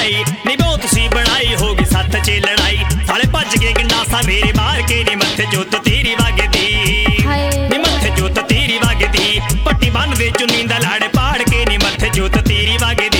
आई नी बहुत सी बनाई होगी सत्थ च लड़ाई साले भज के गंडासा मेरे मार के नी मत्थे जोत तेरी वगदी नी मत्थे जोत तेरी वगदी पट्टी बन दे चुन्नी दा लाड़ पाड़ के नी मत्थे जोत तेरी वगदी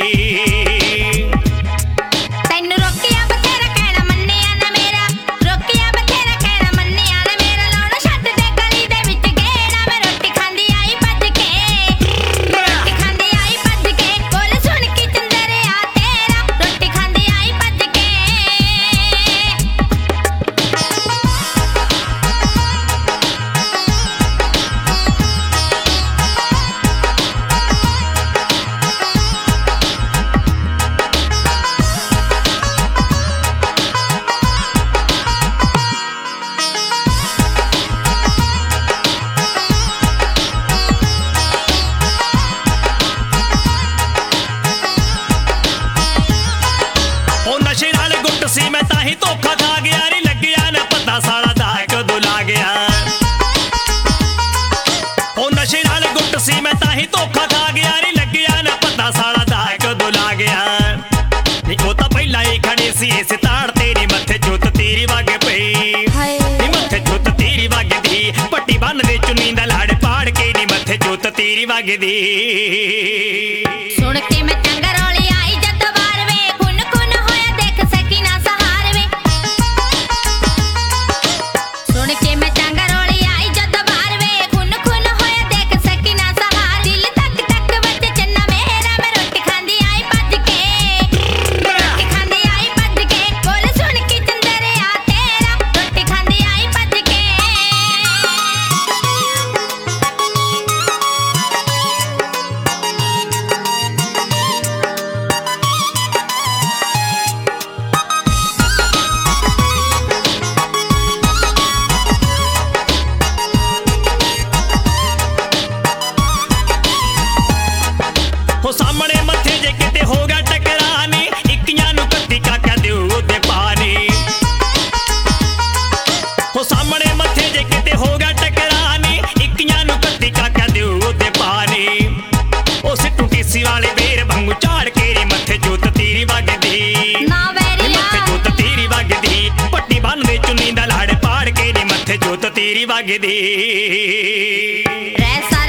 नशे नाल गुट सी मैं ताही धोखा खा गया नी लग्या ना पता साला दा कदों ला गया ओ नशे नाल गुट सी मैं ताही धोखा खा गया नी लग्या ना पता साला दा कदों ला गया नी ओ तां पहला ही खड़े सी इस ताड़ तेरी मत्थे जोत तेरी वग पई नी मत्थे जोत तेरी वगदी पट्टी बन दे चुन्नी दा लाड़ पाड़ के नी मत्थे जोत तेरी वगदी सुन के मैं चंगा रौली आई जद बार वे सामने मथे जे किते हो गया टकरानी इक्कियां नू कत्ती काका दिओ ओदे पानी हो सामने मथे जे किते हो गया टकरानी इक्कियां नू कत्ती काका दिओ ओदे पानी ओ सिट्टू टीसी वाले बेर भंगू झाड़ के री मथे जोत तेरी वगदी मथे जोत तेरी वगदी पट्टी बन दे चुन्नी दा लाड़ पाड़ के नी मथे जोत तेरी वगदी।